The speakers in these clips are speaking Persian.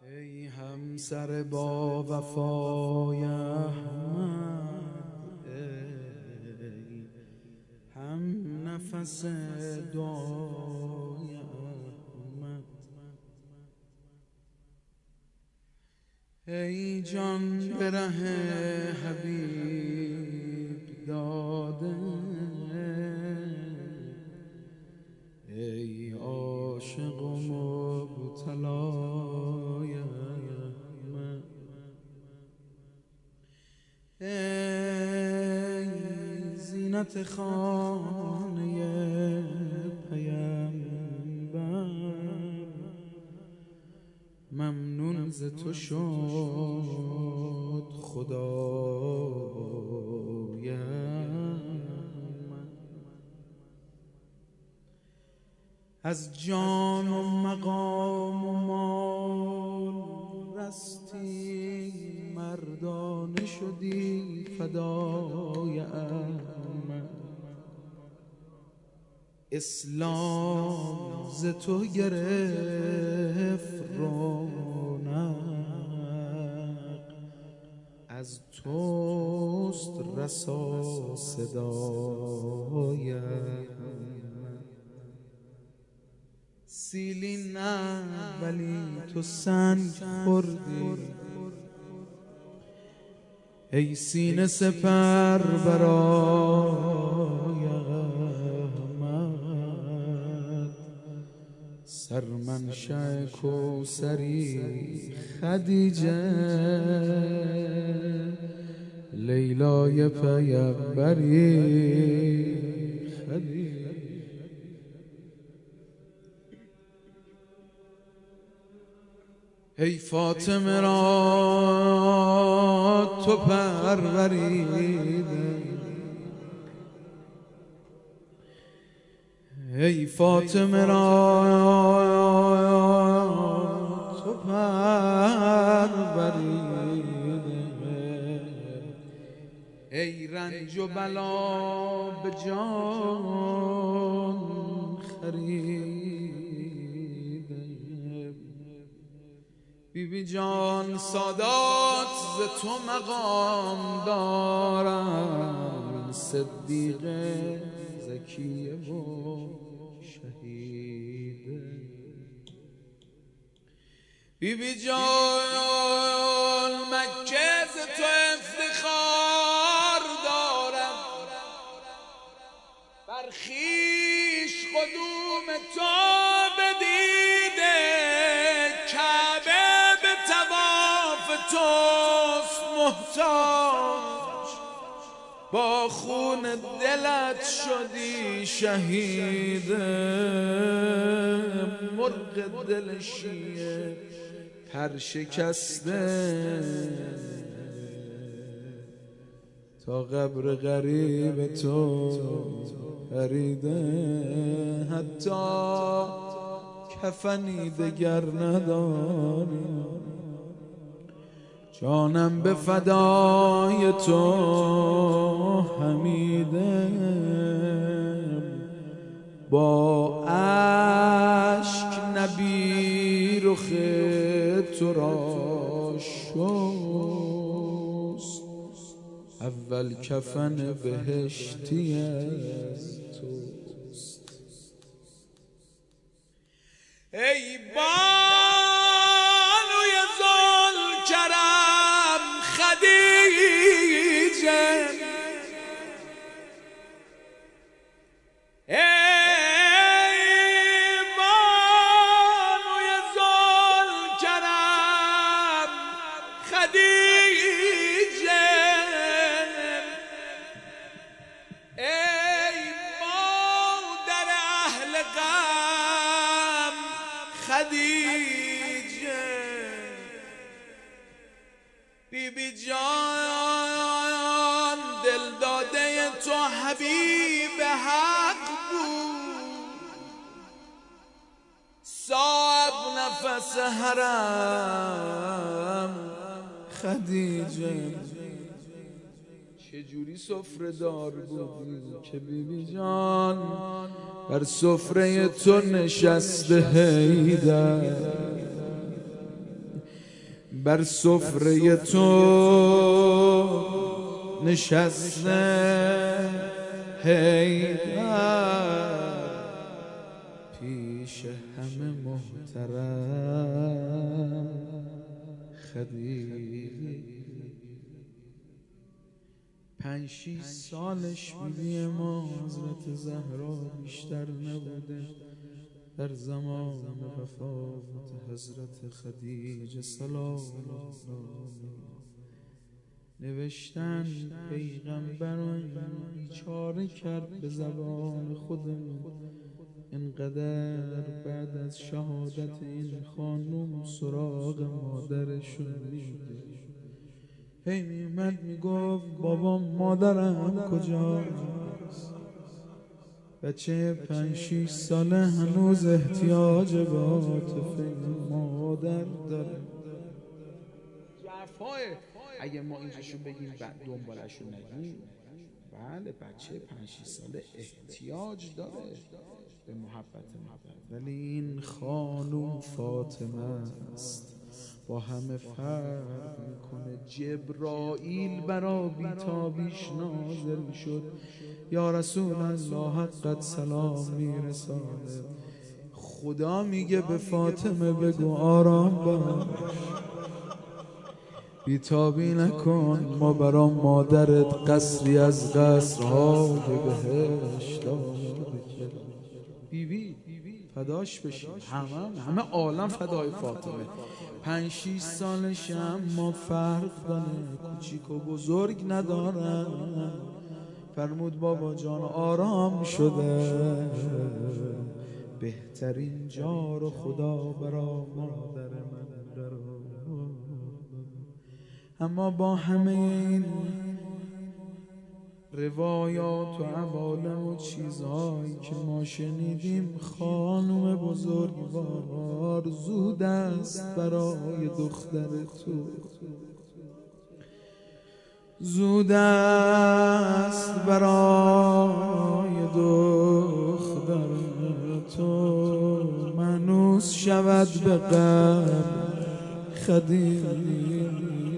ای همسر با وفای احمد، ای هم نفس دعای احمد، ای جان به ره حبیب داده، ای عاشق و مبتلای احمد، ای زینت خانه پیمبر، ممنون ز تو شد خدای احمد، از جان و مقام و مال رستی، مردانه شدی فدای احمد، اسلام ز تو گرفت رونق، از توست رسا صدای احمد، سیلی نه ولی تو سنگ خوردی، ای سینه سپر برای احمد، سرمنشأ کوثری خدیجه، لیلای پیمبری خدیجه، ای فاطمه را تو پروریده، ای فاطمه را تو پروریده، ای رنج و بلا به جان خریده، بیبی جان سادات ز تو مقام دارن، صدیقه زکیه و شهیده، بیبی جان مکه ز تو افتخار دارد، بر خویش قدوم تو بدیده، کعبه به طواف توست محتاج، با خون دلت شدی شهید، مرغ دل شیعه پر شکسته، تا قبر غریب تو پریده، حتی کفنی دگر نداری، جانم به فدای تو حمیده، با اشک نبی رخ تو را شست، اول کفن بهشتی از توست، ای بانوی ذوالکرم خدیجه، ای بانوی ذوالکرم خدیجه، ای مادر اهل غم خدیجه، بیبی جان دل داده تو حبیب حق بود، صاحب نفس حرم خدیجه، چجوری سفره دار بودی که بیبی جان بر سفره تو نشسته حیدر، بر سفره تو نشسته حیدر، پیش همه محترم خدیجه. 5-6 سالش بیبی ما حضرت زهرا بیشتر نبوده در زمان وفات حضرت خدیجه سلام الله. نوشتن پیغمبر بیچاره کرد به زبان خودمون، اینقدر بعد از شهادت این خانوم سراغ مادرشون میده. هی میمد میگفت بابام مادرم کجاست؟ بچه 5-6 ساله هنوز احتیاج به عاطفه مادر داره. جفاه اگه ما اینجاشو بگیم بعد دنبالشو نگیم، بله بچه 5-6 ساله احتیاج داره به محبت مادر، ولی این خانوم فاطمه است با همه فرق میکنه. جبرائیل برا بیتابیش نازل شد، یا رسول الله حقت سلام میرسانه. خدا میگه به فاطمه بگو آرام باش، بیتابی نکن، ما برا مادرت قصری از قصرهای بهشت آماده کردیم. بیبی فداش بشیم، همه عالم فدای فاطمه. 5-6 سالش اما فرق داره، کوچیک و بزرگ ندارن. فرمود بابا جان آرام شده، بهترین جار خدا برا مادر من در. اما با همه این روایات و عوالم و چیزهایی که ما شنیدیم، خانم بزرگوار زود است برای دختر تو، زود است برای دختر تو منوس شود به قلب خدیجه.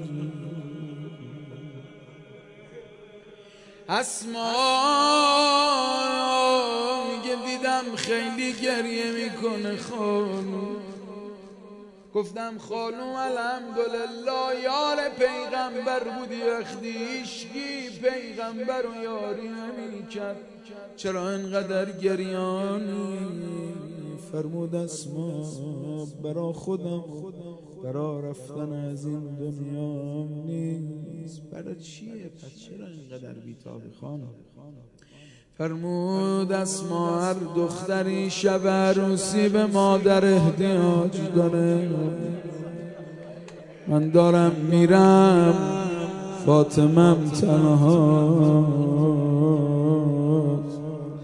اسما میگه دیدم خیلی گریه میکنه خانوم، گفتم خانوم الحمدلله یار پیغمبر بودی، وقتی هیچکی پیغمبر رو یاری نمیکرد چرا انقدر گریانی؟ فرمود اسما برا خودم برا رفتن از این دنیا نیست. برا چیه؟ پس چرا اینقدر بیتابی خانم؟ فرمود اسما هر دختری شب عروسی به مادر احتیاج داره. من دارم میرم، فاطمم تنهاست.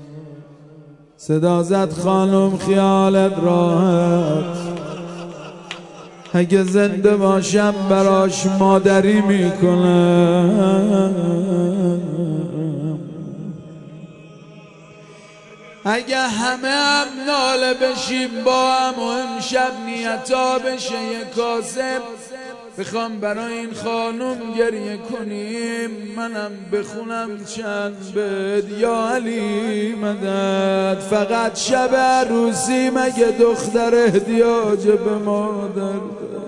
صدا زد خانم خیالت راحت، اگه زنده باشم براش مادری میکنم. اگه همه هم ناله بشیم با هم و امشب نیتا بشه یک کاسب بخوام برای این خانوم گریه کنیم، منم بخونم چند بد یا علی مدد. فقط شب عروسی مگه دختر احتیاج به مادر داره؟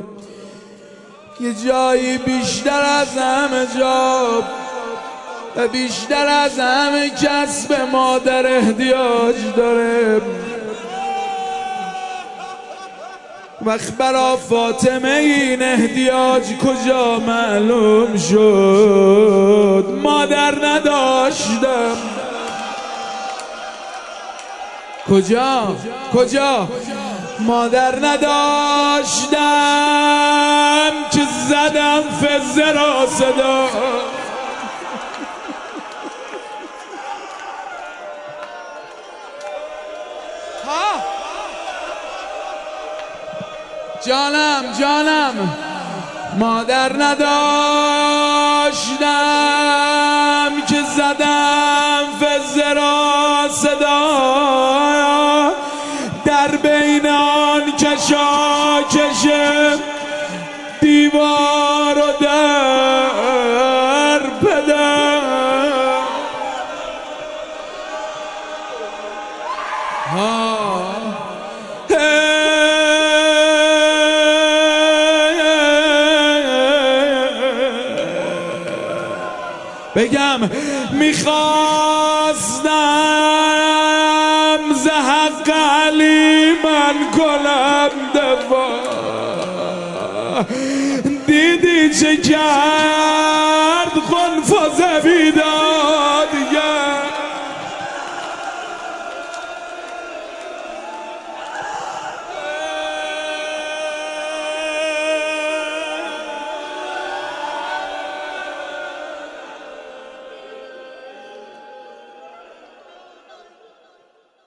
یه جایی بیشتر از همه جا و بیشتر از همه کس به مادر احتیاج داره. وقت برا فاطمه این احتیاج کجا معلوم شد؟ مادر نداشتم. کجا مادر نداشتم که زدم فزه را صدا. جانم مادر نداشتم که زدم فزه را صدا. در بین آن کشاکش دیوار و در پدر بگم میخواستم ز حق علی من کنم دفاع دیدی چه کرد خنفا زبیدان